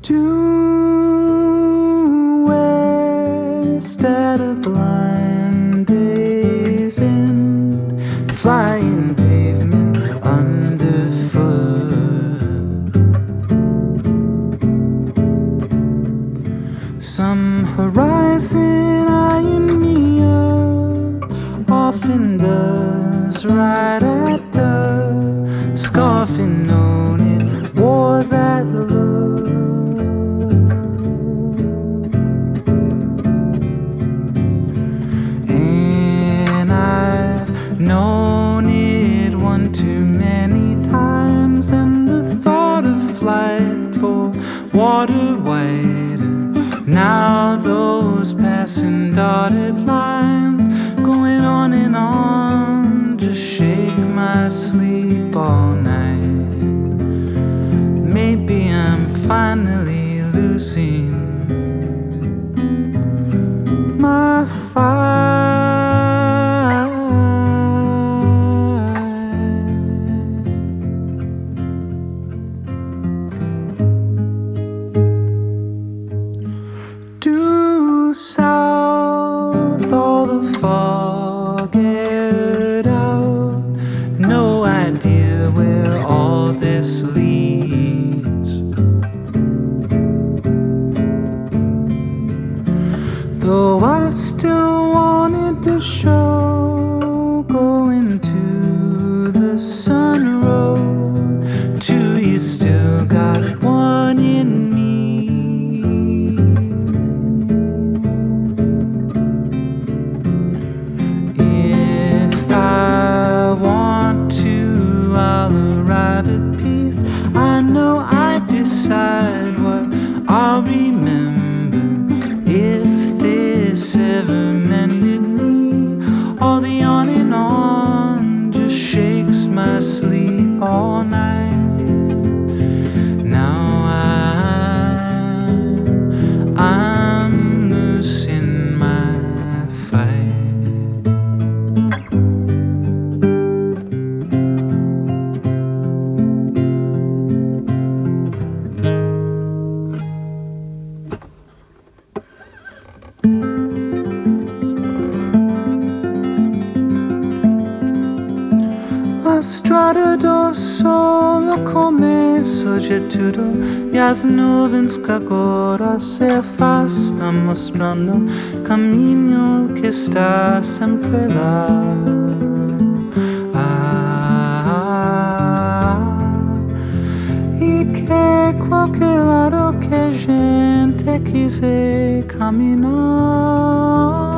Due west at a blind day's end, flying pavement underfoot. Some horizon eyeing me up, often does right at dusk, scarfing on it, wore that look. Known it one too many times, and the thought of flight for water widened. Now those passing dotted lines going on and on just shake my sleep all night. Maybe I'm finally losing my fire. Due south, all the fog aired out. No idea where all this leads. Though I still wanted to show, going to the sun road. Two, you still got one in me. If I want to, I'll arrive at peace. I know I decide what I'll remember. If this ever mended me, all the on and on just shakes my sleep all night. Now I'm losing my fight. La strada do sole come soggetto e as nuvens que agora se afastam, mostrando caminho que está sempre lá. E que qualquer lado que a gente quiser caminhar.